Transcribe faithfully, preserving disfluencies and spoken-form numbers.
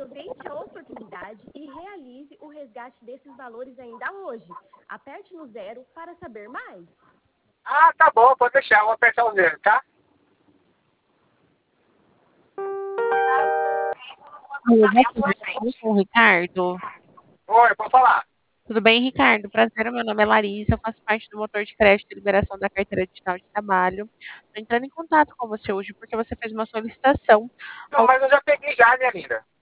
Aproveite a oportunidade e realize o resgate desses valores ainda hoje. Aperte no zero para saber mais. Ah, tá bom, pode deixar, vou apertar o zero, tá? Alô, boa tarde. Falo com o Ricardo. Oi, pode falar. Tudo bem, Ricardo? Prazer, meu nome é Larissa, eu faço parte do motor de crédito e liberação da carteira digital de trabalho. Estou entrando em contato com você hoje porque você fez uma solicitação Não, ao mas eu já peguei já, minha linda.